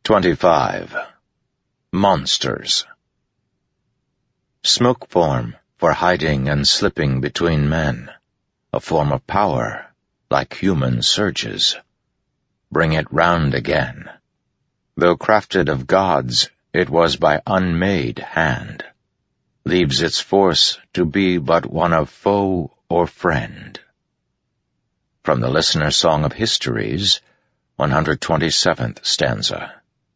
25. Monsters. Smoke form for hiding and slipping between men, a form of power, like human surges. Bring it round again. Though crafted of gods, it was by unmade hand. Leaves its force to be but one of foe or friend. From the Listener Song of Histories, 127th stanza.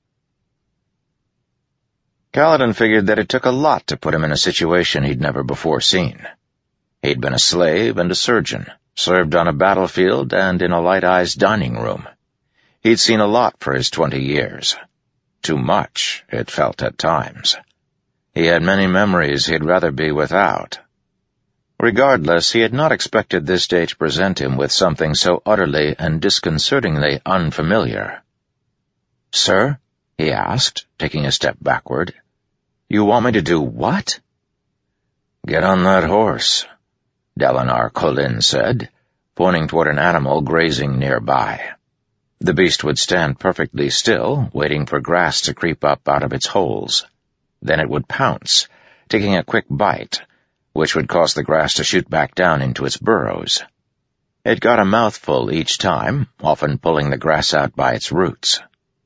Kaladin figured that it took a lot to put him in a situation he'd never before seen. He'd been a slave and a surgeon, served on a battlefield and in a Light-Eye's dining room. He'd seen a lot for his 20 years. Too much, it felt at times. He had many memories he'd rather be without. Regardless, he had not expected this day to present him with something so utterly and disconcertingly unfamiliar. "Sir?" he asked, taking a step backward. "You want me to do what?" "Get on that horse," Dalinar Kholin said, pointing toward an animal grazing nearby. The beast would stand perfectly still, waiting for grass to creep up out of its holes. Then it would pounce, taking a quick bite, which would cause the grass to shoot back down into its burrows. It got a mouthful each time, often pulling the grass out by its roots.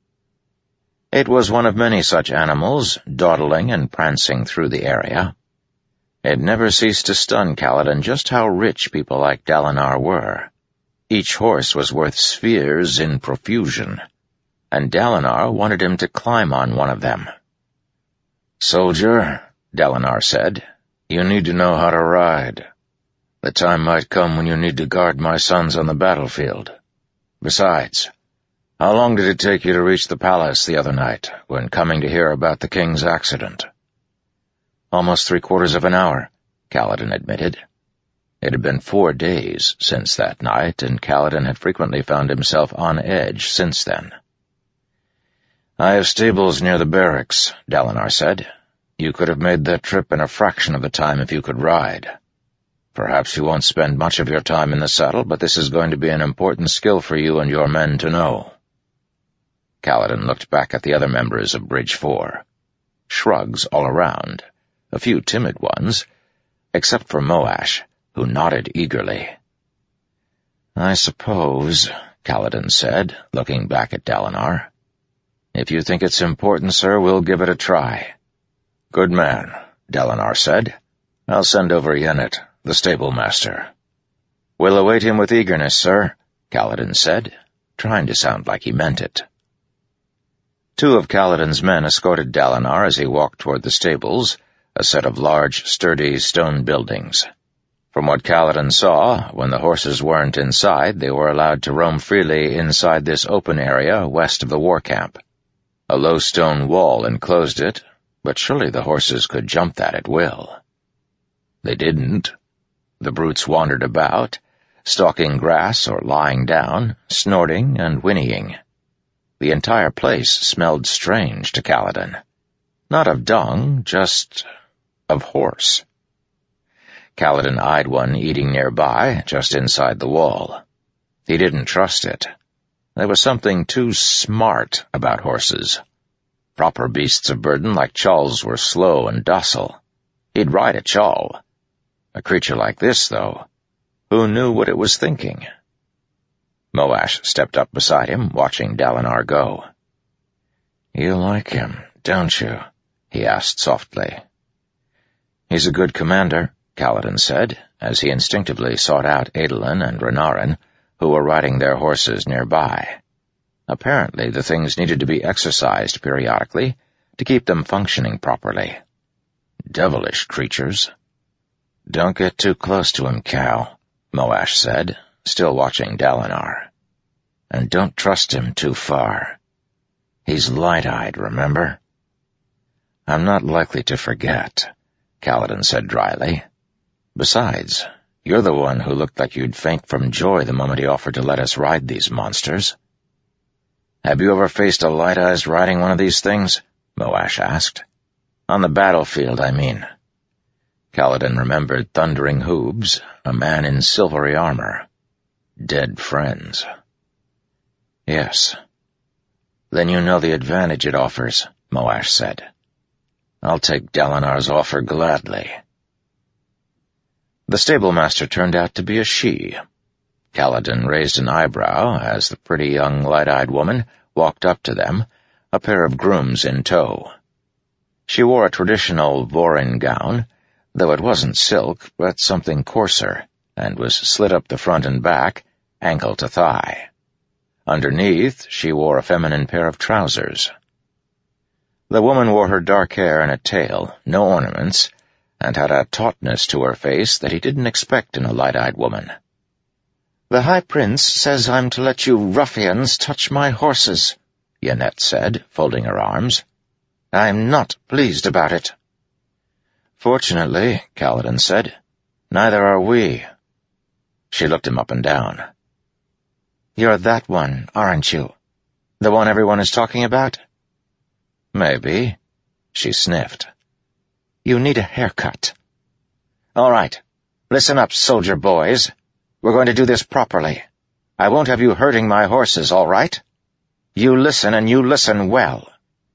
It was one of many such animals, dawdling and prancing through the area. It never ceased to stun Kaladin just how rich people like Dalinar were. Each horse was worth spheres in profusion, and Dalinar wanted him to climb on one of them. "Soldier," Dalinar said, "you need to know how to ride. The time might come when you need to guard my sons on the battlefield. Besides, how long did it take you to reach the palace the other night, when coming to hear about the king's accident?" "Almost 3/4 of an hour," Kaladin admitted. It had been 4 days since that night, and Kaladin had frequently found himself on edge since then. "I have stables near the barracks," Dalinar said. "You could have made that trip in a fraction of the time if you could ride. Perhaps you won't spend much of your time in the saddle, but this is going to be an important skill for you and your men to know." Kaladin looked back at the other members of Bridge 4. Shrugs all around, a few timid ones, except for Moash, who nodded eagerly. "I suppose," Kaladin said, looking back at Dalinar. "If you think it's important, sir, we'll give it a try." "Good man," Dalinar said. "I'll send over Yennet, the stable master." "We'll await him with eagerness, sir," Kaladin said, trying to sound like he meant it. 2 of Kaladin's men escorted Dalinar as he walked toward the stables, a set of large, sturdy stone buildings. From what Kaladin saw, when the horses weren't inside, they were allowed to roam freely inside this open area west of the war camp. A low stone wall enclosed it, but surely the horses could jump that at will. They didn't. The brutes wandered about, stalking grass or lying down, snorting and whinnying. The entire place smelled strange to Kaladin. Not of dung, just of horse. Kaladin eyed one eating nearby, just inside the wall. He didn't trust it. There was something too smart about horses. Proper beasts of burden like chawls were slow and docile. He'd ride a chawl. A creature like this, though, who knew what it was thinking? Moash stepped up beside him, watching Dalinar go. "You like him, don't you?" he asked softly. "He's a good commander," Kaladin said, as he instinctively sought out Adolin and Renarin, who were riding their horses nearby. Apparently the things needed to be exercised periodically to keep them functioning properly. Devilish creatures. "Don't get too close to him, Cal," Moash said, still watching Dalinar. "And don't trust him too far. He's light-eyed, remember?" "I'm not likely to forget," Kaladin said dryly. "Besides, you're the one who looked like you'd faint from joy the moment he offered to let us ride these monsters." "Have you ever faced a Light-Eyes riding one of these things?" Moash asked. "On the battlefield, I mean." Kaladin remembered thundering hooves, a man in silvery armor. Dead friends. "Yes." Then you know the advantage it offers, Moash said. I'll take Dalinar's offer gladly. The stablemaster turned out to be a she. Kaladin raised an eyebrow as the pretty young light-eyed woman walked up to them, a pair of grooms in tow. She wore a traditional Vorin gown, though it wasn't silk, but something coarser, and was slit up the front and back, ankle to thigh. Underneath, she wore a feminine pair of trousers. The woman wore her dark hair in a tail, no ornaments, and had a tautness to her face that he didn't expect in a light-eyed woman. "The High Prince says I'm to let you ruffians touch my horses," Yennefer said, folding her arms. "I'm not pleased about it." "Fortunately," Kaladin said, "neither are we." She looked him up and down. "You're that one, aren't you? The one everyone is talking about?" "Maybe." She sniffed. "You need a haircut." "All right. Listen up, soldier boys. We're going to do this properly. I won't have you hurting my horses, all right? You listen, and you listen well."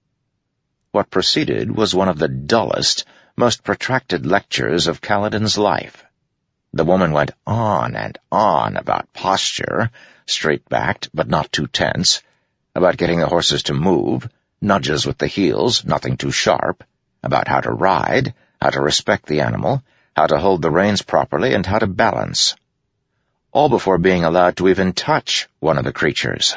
What proceeded was one of the dullest, most protracted lectures of Kaladin's life. The woman went on and on about posture, straight-backed but not too tense, about getting the horses to move, nudges with the heels, nothing too sharp, about how to ride, how to respect the animal, how to hold the reins properly, and how to balance. All before being allowed to even touch one of the creatures.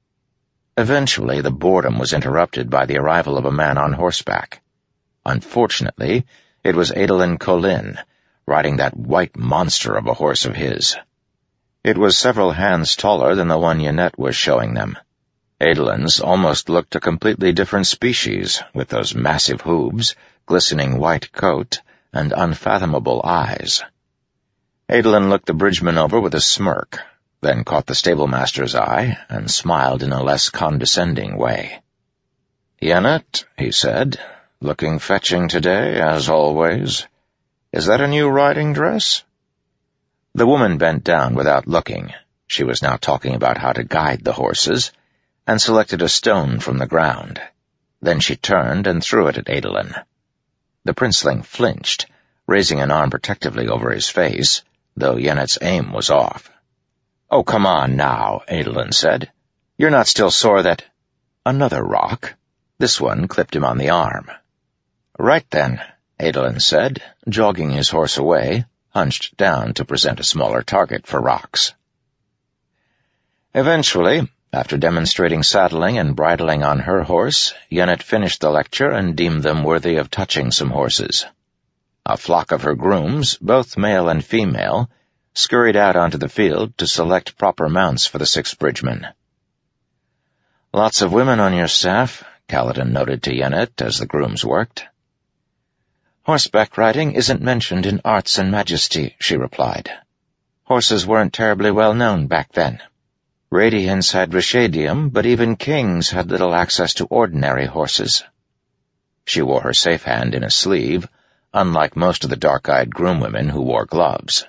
Eventually, the boredom was interrupted by the arrival of a man on horseback. Unfortunately, it was Adolin Kholin, riding that white monster of a horse of his. It was several hands taller than the one Yennefer was showing them. Adolin's almost looked a completely different species, with those massive hooves, glistening white coat, and unfathomable eyes. Adolin looked the bridgeman over with a smirk, then caught the stablemaster's eye and smiled in a less condescending way. "Yennefer," he said, "looking fetching today, as always. Is that a new riding dress?" The woman bent down without looking. She was now talking about how to guide the horses, and selected a stone from the ground. Then she turned and threw it at Adolin. The princeling flinched, raising an arm protectively over his face, though Yennefer's aim was off. "Oh, come on now," Adolin said. "You're not still sore that—" Another rock. This one clipped him on the arm. "Right then," Adolin said, jogging his horse away, hunched down to present a smaller target for rocks. Eventually, after demonstrating saddling and bridling on her horse, Yennefer finished the lecture and deemed them worthy of touching some horses. A flock of her grooms, both male and female, scurried out onto the field to select proper mounts for the 6 bridgemen. "Lots of women on your staff," Kaladin noted to Yennefer as the grooms worked. "Horseback riding isn't mentioned in Arts and Majesty," she replied. "Horses weren't terribly well known back then. Radiance had Rashadium, but even kings had little access to ordinary horses." She wore her safe hand in a sleeve, unlike most of the dark-eyed groom women who wore gloves.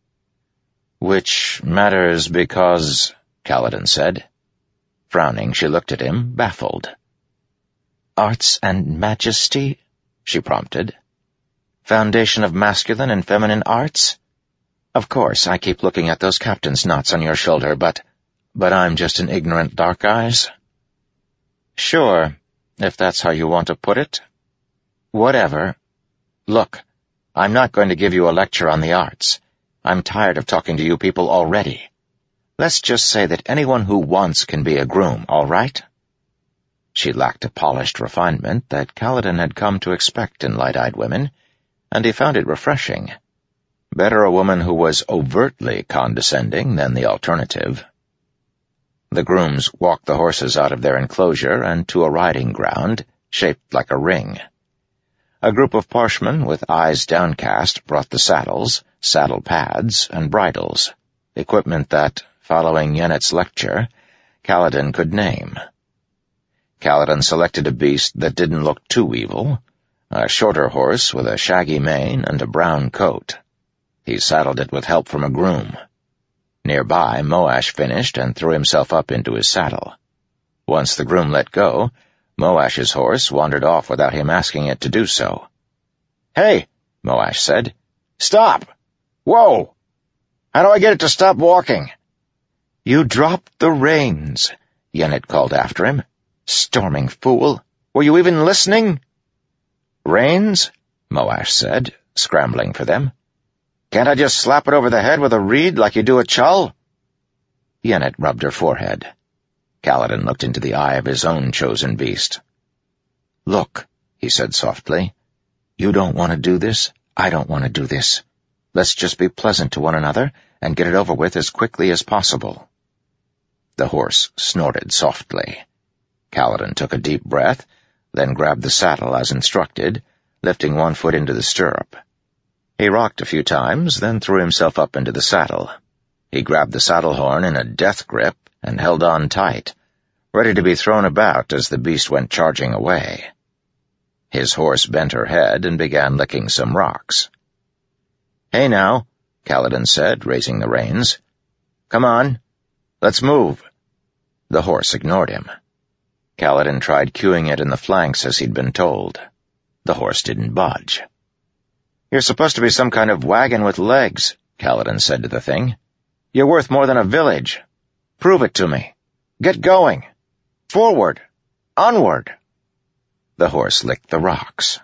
"Which matters because—" Kaladin said. Frowning, she looked at him, baffled. "Arts and Majesty?" she prompted. "Foundation of masculine and feminine arts? Of course, I keep looking at those captain's knots on your shoulder, but I'm just an ignorant dark-eyes?" "Sure, if that's how you want to put it." "Whatever. Look, I'm not going to give you a lecture on the arts. I'm tired of talking to you people already. Let's just say that anyone who wants can be a groom, all right?" She lacked a polished refinement that Kaladin had come to expect in light-eyed women, and he found it refreshing. Better a woman who was overtly condescending than the alternative. The grooms walked the horses out of their enclosure and to a riding ground, shaped like a ring. A group of parshmen with eyes downcast brought the saddles, saddle pads, and bridles, equipment that, following Yennefer's lecture, Kaladin could name. Kaladin selected a beast that didn't look too evil, a shorter horse with a shaggy mane and a brown coat. He saddled it with help from a groom. Nearby, Moash finished and threw himself up into his saddle. Once the groom let go, Moash's horse wandered off without him asking it to do so. "Hey," Moash said. "Stop! Whoa! How do I get it to stop walking?" "You dropped the reins," Yennet called after him. "Storming fool! Were you even listening?" "Reins?" Moash said, scrambling for them. "Can't I just slap it over the head with a reed like you do a chull?" Yennet rubbed her forehead. Kaladin looked into the eye of his own chosen beast. "Look," he said softly. "You don't want to do this. I don't want to do this. Let's just be pleasant to one another and get it over with as quickly as possible." The horse snorted softly. Kaladin took a deep breath, then grabbed the saddle as instructed, lifting one foot into the stirrup. He rocked a few times, then threw himself up into the saddle. He grabbed the saddle horn in a death grip and held on tight, ready to be thrown about as the beast went charging away. His horse bent her head and began licking some rocks. "Hey now," Kaladin said, raising the reins. "Come on. Let's move." The horse ignored him. Kaladin tried cueing it in the flanks as he'd been told. The horse didn't budge. "You're supposed to be some kind of wagon with legs," Kaladin said to the thing. "You're worth more than a village. Prove it to me. Get going. Forward. Onward." The horse licked the rocks.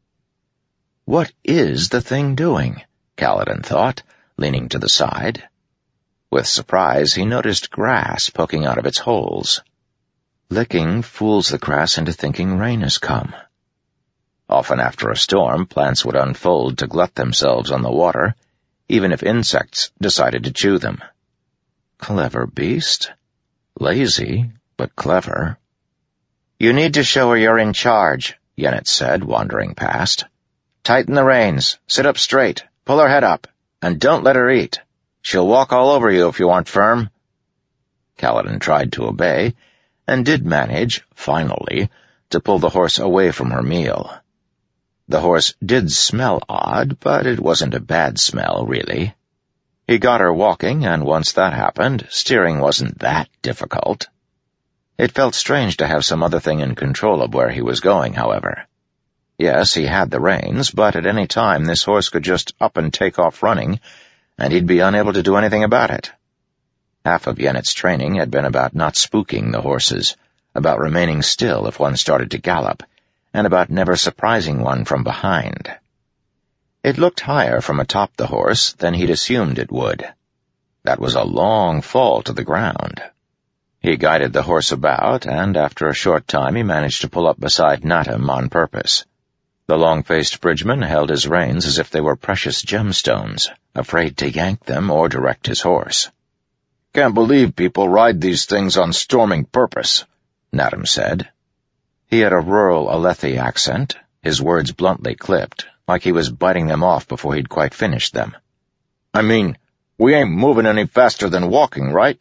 "What is the thing doing?" Kaladin thought, leaning to the side. With surprise, he noticed grass poking out of its holes. Licking fools the grass into thinking rain has come. Often after a storm, plants would unfold to glut themselves on the water, even if insects decided to chew them. Clever beast. Lazy, but clever. "You need to show her you're in charge," Yennet said, wandering past. "Tighten the reins, sit up straight, pull her head up, and don't let her eat. She'll walk all over you if you aren't firm." Kaladin tried to obey, and did manage, finally, to pull the horse away from her meal. The horse did smell odd, but it wasn't a bad smell, really. He got her walking, and once that happened, steering wasn't that difficult. It felt strange to have some other thing in control of where he was going, however. Yes, he had the reins, but at any time this horse could just up and take off running, and he'd be unable to do anything about it. Half of Yennet's training had been about not spooking the horses, about remaining still if one started to gallop, and about never surprising one from behind. It looked higher from atop the horse than he'd assumed it would. That was a long fall to the ground. He guided the horse about, and after a short time he managed to pull up beside Natam on purpose. The long-faced bridgeman held his reins as if they were precious gemstones, afraid to yank them or direct his horse. "Can't believe people ride these things on storming purpose," Natam said. He had a rural Alethi accent, his words bluntly clipped, like he was biting them off before he'd quite finished them. "I mean, we ain't moving any faster than walking, right?"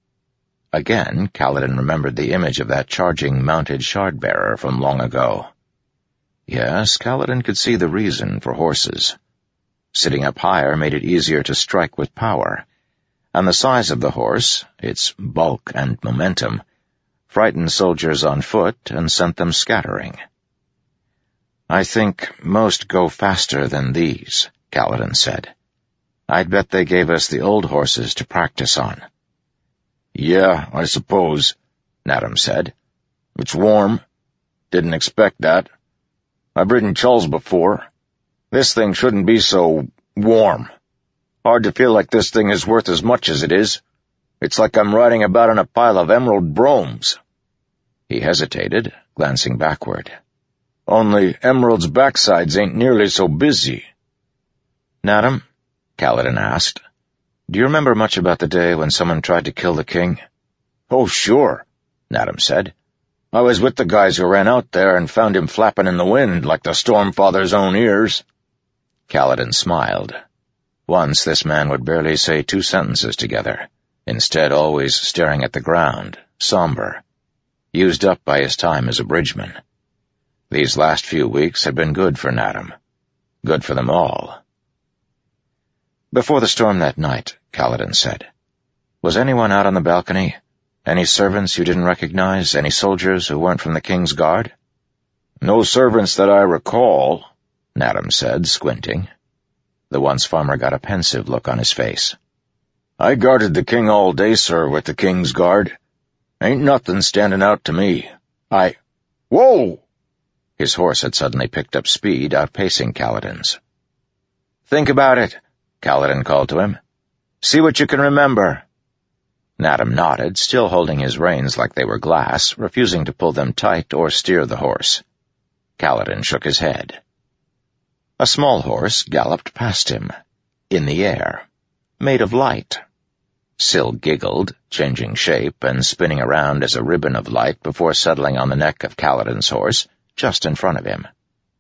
Again, Kaladin remembered the image of that charging mounted shard-bearer from long ago. Yes, Kaladin could see the reason for horses. Sitting up higher made it easier to strike with power, and the size of the horse, its bulk and momentum, frightened soldiers on foot and sent them scattering. "I think most go faster than these," Kaladin said. "I'd bet they gave us the old horses to practice on." "Yeah, I suppose," Natam said. "It's warm. Didn't expect that. I've ridden chulls before. This thing shouldn't be so warm. Hard to feel like this thing is worth as much as it is. It's like I'm riding about on a pile of emerald bromes." He hesitated, glancing backward. "Only Emerald's backsides ain't nearly so busy." "Natam," Kaladin asked, "do you remember much about the day when someone tried to kill the king?" "Oh, sure," Natam said. "I was with the guys who ran out there and found him flapping in the wind like the Stormfather's own ears." Kaladin smiled. Once this man would barely say 2 sentences together, instead always staring at the ground, somber, used up by his time as a bridgeman. These last few weeks had been good for Natam. Good for them all. Before the storm that night, Kaladin said, "Was anyone out on the balcony? Any servants you didn't recognize? Any soldiers who weren't from the King's Guard?" "No servants that I recall," Naddam said, squinting. The once farmer got a pensive look on his face. "I guarded the king all day, sir, with the King's Guard. Ain't nothing standing out to me. Whoa!" His horse had suddenly picked up speed, outpacing Kaladin's. "Think about it," Kaladin called to him. "See what you can remember." Naddam nodded, still holding his reins like they were glass, refusing to pull them tight or steer the horse. Kaladin shook his head. A small horse galloped past him, in the air, made of light. Syl giggled, changing shape and spinning around as a ribbon of light before settling on the neck of Kaladin's horse, just in front of him.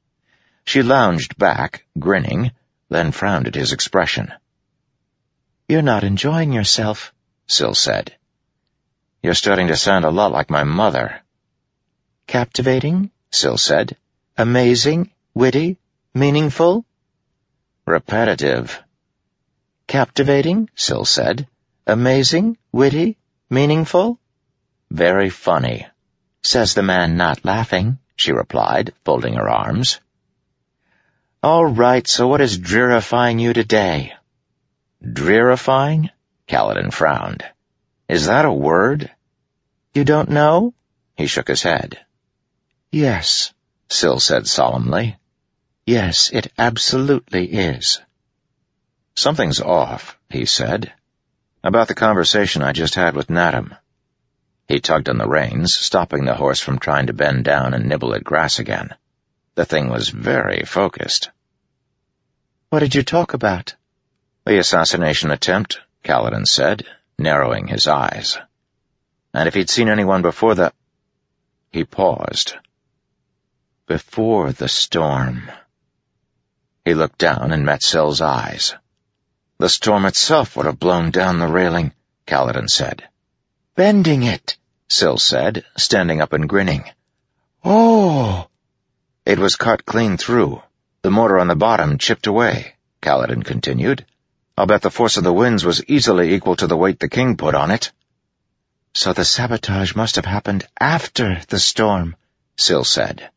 She lounged back, grinning, then frowned at his expression. "You're not enjoying yourself," Syl said. "You're starting to sound a lot like my mother." "Captivating," Syl said. "Amazing, witty, meaningful." "Repetitive." "Captivating," Syl said. "Amazing, witty, meaningful." "Very funny," says the man not laughing, she replied, folding her arms. "All right, so what is drearifying you today?" "Drearifying?" Kaladin frowned. "Is that a word?" "You don't know?" He shook his head. "Yes," Syl said solemnly. "Yes, it absolutely is." "Something's off," he said. "About the conversation I just had with Naddam." He tugged on the reins, stopping the horse from trying to bend down and nibble at grass again. The thing was very focused. "What did you talk about?" "The assassination attempt," Kaladin said, narrowing his eyes. "And if he'd seen anyone before the—" He paused. "Before the storm." He looked down and met Syl's eyes. "The storm itself would have blown down the railing," Kaladin said. "Bending it," Syl said, standing up and grinning. "Oh!" "It was cut clean through. The mortar on the bottom chipped away," Kaladin continued. "I'll bet the force of the winds was easily equal to the weight the king put on it." "So the sabotage must have happened after the storm," Syl said.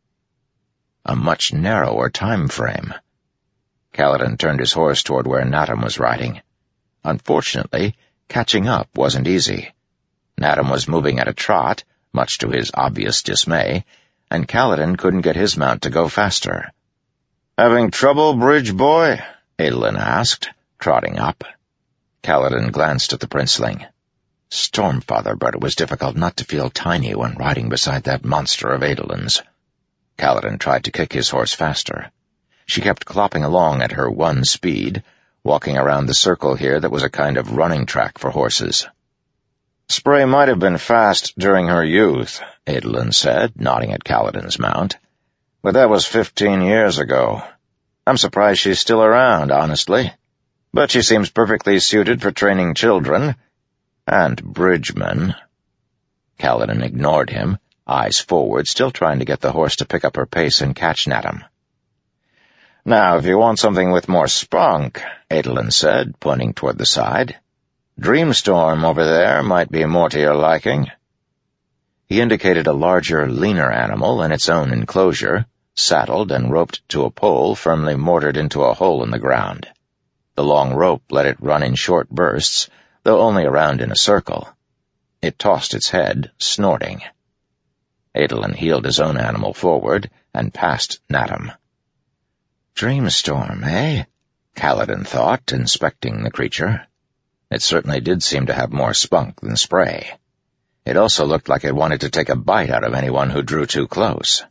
A much narrower time frame. Kaladin turned his horse toward where Naddam was riding. Unfortunately, catching up wasn't easy. Naddam was moving at a trot, much to his obvious dismay, and Kaladin couldn't get his mount to go faster. "Having trouble, bridge boy?" Adolin asked, trotting up. Kaladin glanced at the princeling. Stormfather, but it was difficult not to feel tiny when riding beside that monster of Adolin's. Kaladin tried to kick his horse faster. She kept clopping along at her one speed, walking around the circle here that was a kind of running track for horses. "Spray might have been fast during her youth," Adolin said, nodding at Kaladin's mount. "But that was 15 years ago. I'm surprised she's still around, honestly. But she seems perfectly suited for training children. And bridgemen." Kaladin ignored him, eyes forward, still trying to get the horse to pick up her pace and catch Naddam. "Now, if you want something with more spunk," Adolin said, pointing toward the side, "Dreamstorm over there might be more to your liking." He indicated a larger, leaner animal in its own enclosure, saddled and roped to a pole firmly mortared into a hole in the ground. The long rope let it run in short bursts, though only around in a circle. It tossed its head, snorting. Adolin heeled his own animal forward and passed Naddam. "Dreamstorm, eh?" Kaladin thought, inspecting the creature. It certainly did seem to have more spunk than Spray. It also looked like it wanted to take a bite out of anyone who drew too close.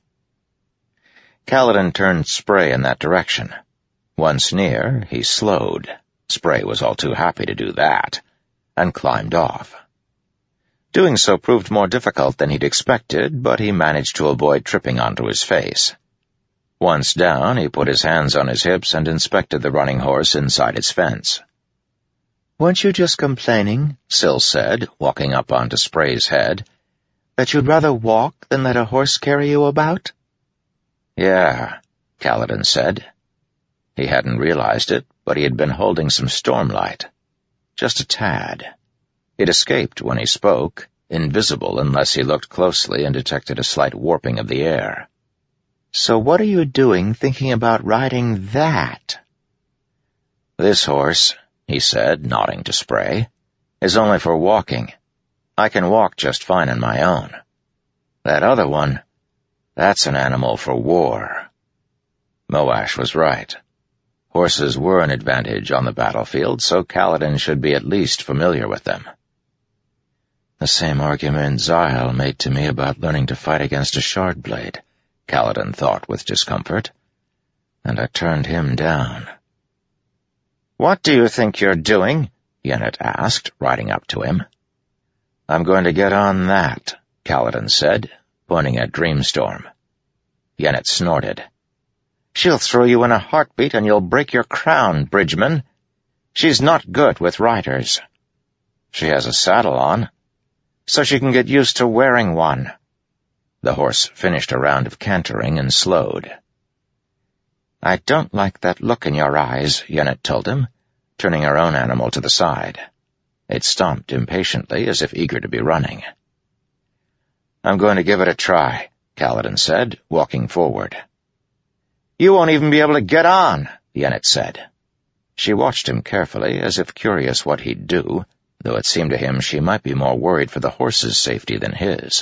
Kaladin turned Spray in that direction. Once near, he slowed. Spray was all too happy to do that, and climbed off. Doing so proved more difficult than he'd expected, but he managed to avoid tripping onto his face. Once down, he put his hands on his hips and inspected the running horse inside its fence. "Weren't you just complaining," Syl said, walking up onto Spray's head, "that you'd rather walk than let a horse carry you about?" "Yeah," Kaladin said. He hadn't realized it, but he had been holding some stormlight. Just a tad. It escaped when he spoke, invisible unless he looked closely and detected a slight warping of the air. "So what are you doing thinking about riding that?" "This horse," he said, nodding to Spray, "is only for walking. I can walk just fine on my own. That other one, that's an animal for war." Moash was right. Horses were an advantage on the battlefield, so Kaladin should be at least familiar with them. "The same argument Zahel made to me about learning to fight against a shardblade," Kaladin thought with discomfort, and I turned him down. "What do you think you're doing?" Yennet asked, riding up to him. "I'm going to get on that," Kaladin said, pointing at Dreamstorm. Yennet snorted. "She'll throw you in a heartbeat and you'll break your crown, Bridgeman. She's not good with riders." "She has a saddle on." "So she can get used to wearing one." The horse finished a round of cantering and slowed. "I don't like that look in your eyes," Yennet told him, turning her own animal to the side. It stomped impatiently, as if eager to be running. "I'm going to give it a try," Kaladin said, walking forward. "You won't even be able to get on," Yennet said. She watched him carefully, as if curious what he'd do, though it seemed to him she might be more worried for the horse's safety than his.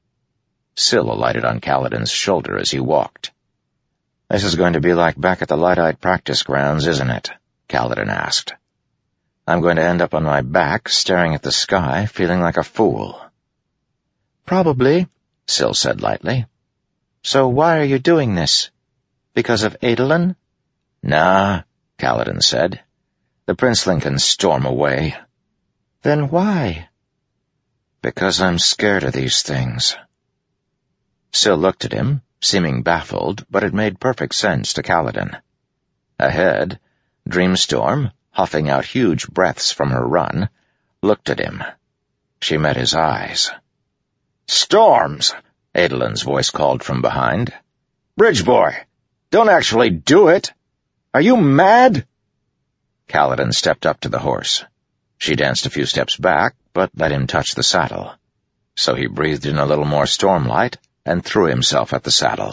Syl alighted on Kaladin's shoulder as he walked. "This is going to be like back at the Lightite practice grounds, isn't it?" Kaladin asked. "I'm going to end up on my back, staring at the sky, feeling like a fool." "Probably," Syl said lightly. "So why are you doing this? Because of Adolin?" "Nah," Kaladin said. "The Princeling can storm away." "Then why?" "Because I'm scared of these things." Syl looked at him, seeming baffled, but it made perfect sense to Kaladin. Ahead, Dreamstorm, huffing out huge breaths from her run, looked at him. She met his eyes. "Storms!" Adolin's voice called from behind. "Bridgeboy, don't actually do it! Are you mad?" Kaladin stepped up to the horse. She danced a few steps back, but let him touch the saddle. So he breathed in a little more stormlight and threw himself at the saddle.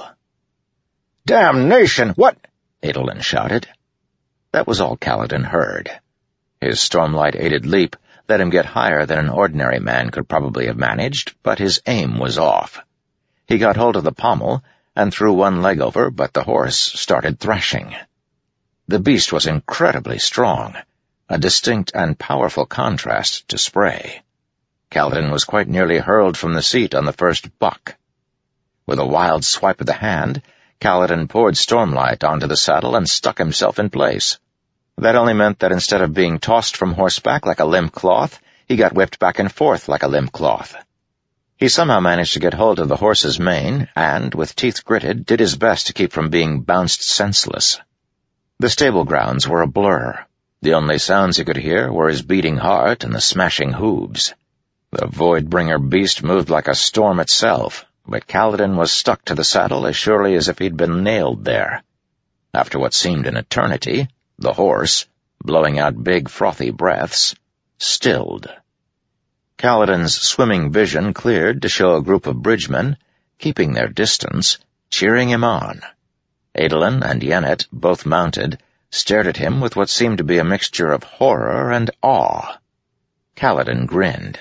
"Damnation! What?" Adolin shouted. That was all Kaladin heard. His stormlight-aided leap let him get higher than an ordinary man could probably have managed, but his aim was off. He got hold of the pommel and threw one leg over, but the horse started thrashing. The beast was incredibly strong, a distinct and powerful contrast to Spray. Kaladin was quite nearly hurled from the seat on the first buck. With a wild swipe of the hand, Kaladin poured stormlight onto the saddle and stuck himself in place. That only meant that instead of being tossed from horseback like a limp cloth, he got whipped back and forth like a limp cloth. He somehow managed to get hold of the horse's mane and, with teeth gritted, did his best to keep from being bounced senseless. The stable grounds were a blur. The only sounds he could hear were his beating heart and the smashing hooves. The Voidbringer beast moved like a storm itself, but Kaladin was stuck to the saddle as surely as if he'd been nailed there. After what seemed an eternity, the horse, blowing out big frothy breaths, stilled. Kaladin's swimming vision cleared to show a group of bridgemen, keeping their distance, cheering him on. Adolin and Yennet, both mounted, stared at him with what seemed to be a mixture of horror and awe. Kaladin grinned.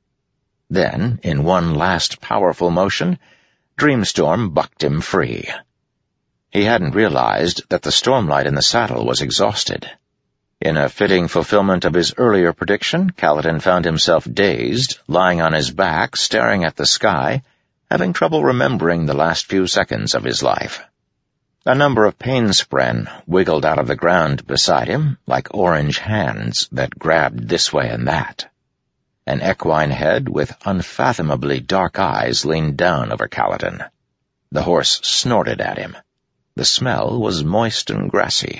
Then, in one last powerful motion, Dreamstorm bucked him free. He hadn't realized that the stormlight in the saddle was exhausted. In a fitting fulfillment of his earlier prediction, Kaladin found himself dazed, lying on his back, staring at the sky, having trouble remembering the last few seconds of his life. A number of painspren wiggled out of the ground beside him, like orange hands that grabbed this way and that. An equine head with unfathomably dark eyes leaned down over Kaladin. The horse snorted at him. The smell was moist and grassy.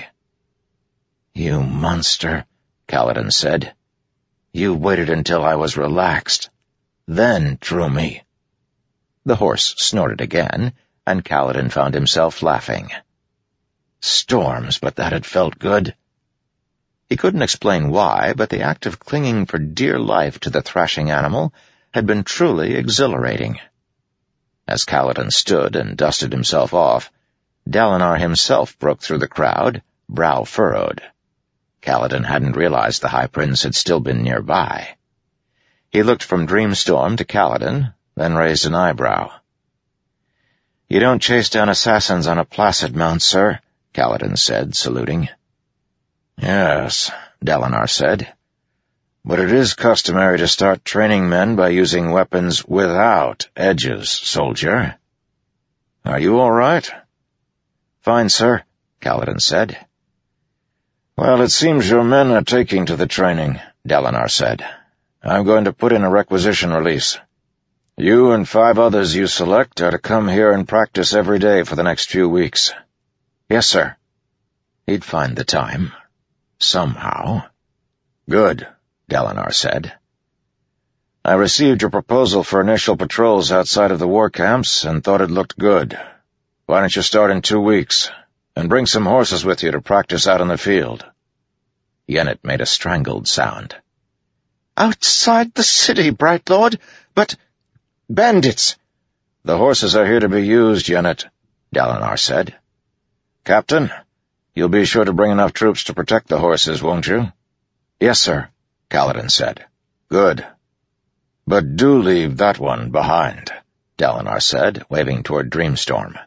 "You monster," Kaladin said. "You waited until I was relaxed, then drew me." The horse snorted again, and Kaladin found himself laughing. Storms, but that had felt good. He couldn't explain why, but the act of clinging for dear life to the thrashing animal had been truly exhilarating. As Kaladin stood and dusted himself off, Dalinar himself broke through the crowd, brow furrowed. Kaladin hadn't realized the High Prince had still been nearby. He looked from Dreamstorm to Kaladin, then raised an eyebrow. "You don't chase down assassins on a placid mount, sir," Kaladin said, saluting. "Yes," Dalinar said, "but it is customary to start training men by using weapons without edges, soldier. Are you all right?" "Fine, sir," Kaladin said. "Well, it seems your men are taking to the training," Dalinar said. "I'm going to put in a requisition release. You and 5 others you select are to come here and practice every day for the next few weeks." "Yes, sir." He'd find the time. Somehow. "Good," Dalinar said. "I received your proposal for initial patrols outside of the war camps and thought it looked good. Why don't you start in 2 weeks, and bring some horses with you to practice out in the field?" Yennet made a strangled sound. "Outside the city, Bright Lord, but bandits." "The horses are here to be used, Yennet," Dalinar said. "Captain, you'll be sure to bring enough troops to protect the horses, won't you?" "Yes, sir," Kaladin said. "Good. But do leave that one behind," Dalinar said, waving toward Dreamstorm.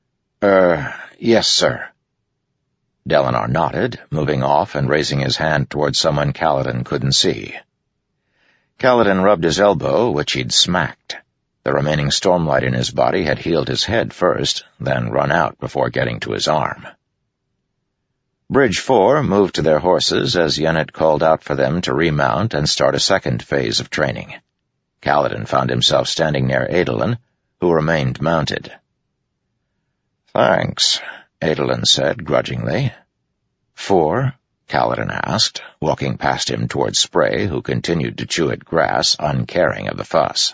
Yes, sir." Dalinar nodded, moving off and raising his hand toward someone Kaladin couldn't see. Kaladin rubbed his elbow, which he'd smacked. The remaining stormlight in his body had healed his head first, then run out before getting to his arm. Bridge 4 moved to their horses as Yennet called out for them to remount and start a second phase of training. Kaladin found himself standing near Adolin, who remained mounted. "Thanks," Adolin said grudgingly. "For?" Kaladin asked, walking past him toward Spray, who continued to chew at grass, uncaring of the fuss.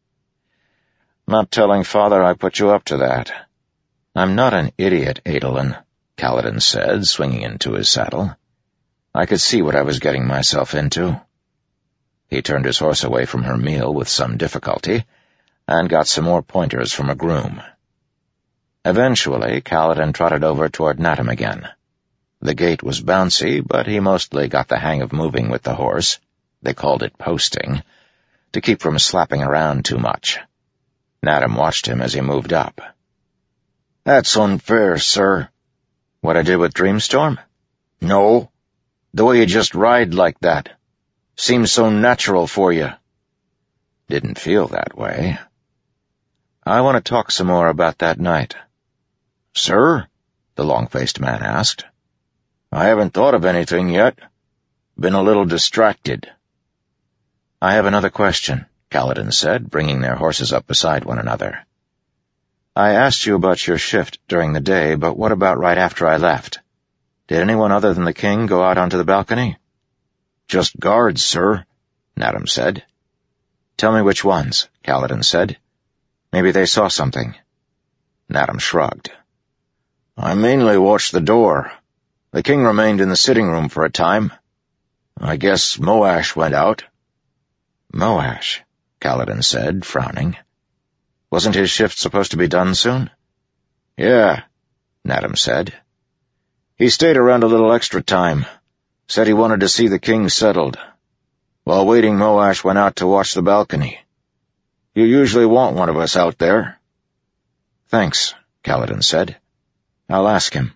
"Not telling Father I put you up to that." "I'm not an idiot, Adolin," Kaladin said, swinging into his saddle. "I could see what I was getting myself into." He turned his horse away from her meal with some difficulty, and got some more pointers from a groom. Eventually, Kaladin trotted over toward Natam again. The gait was bouncy, but he mostly got the hang of moving with the horse — they called it posting — to keep from slapping around too much. Natam watched him as he moved up. "That's unfair, sir." "What I did with Dreamstorm?" "No. The way you just ride like that. Seems so natural for you." "Didn't feel that way." "I want to talk some more about that night." "Sir?" the long-faced man asked. "I haven't thought of anything yet. Been a little distracted." "I have another question," Kaladin said, bringing their horses up beside one another. "I asked you about your shift during the day, but what about right after I left? Did anyone other than the king go out onto the balcony?" "Just guards, sir," Natam said. "Tell me which ones," Kaladin said. "Maybe they saw something." Natam shrugged. "I mainly watched the door. The king remained in the sitting room for a time. I guess Moash went out." "Moash," Kaladin said, frowning. "Wasn't his shift supposed to be done soon?" "Yeah," Natam said. "He stayed around a little extra time. Said he wanted to see the king settled. While waiting, Moash went out to watch the balcony. You usually want one of us out there." "Thanks," Kaladin said. "I'll ask him."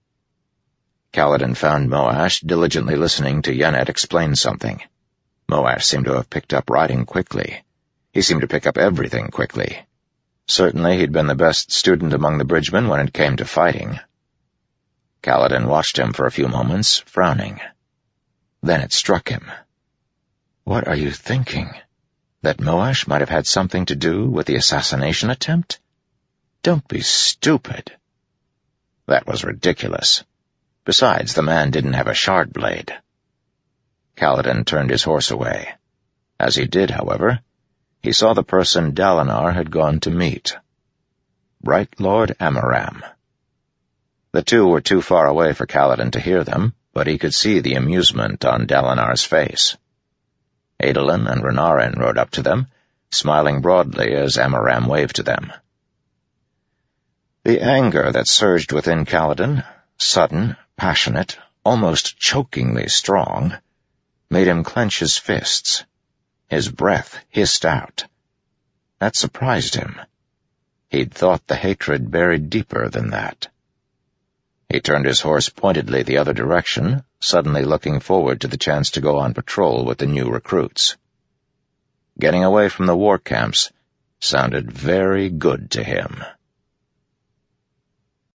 Kaladin found Moash diligently listening to Yennet explain something. Moash seemed to have picked up riding quickly. He seemed to pick up everything quickly. Certainly he'd been the best student among the bridgemen when it came to fighting. Kaladin watched him for a few moments, frowning. Then it struck him. "What are you thinking? That Moash might have had something to do with the assassination attempt? Don't be stupid." That was ridiculous. Besides, the man didn't have a shard blade. Kaladin turned his horse away. As he did, however, he saw the person Dalinar had gone to meet. Bright Lord Amaram. The two were too far away for Kaladin to hear them, but he could see the amusement on Dalinar's face. Adolin and Renarin rode up to them, smiling broadly as Amaram waved to them. The anger that surged within Kaladin, sudden, passionate, almost chokingly strong, made him clench his fists. His breath hissed out. That surprised him. He'd thought the hatred buried deeper than that. He turned his horse pointedly the other direction, suddenly looking forward to the chance to go on patrol with the new recruits. Getting away from the war camps sounded very good to him.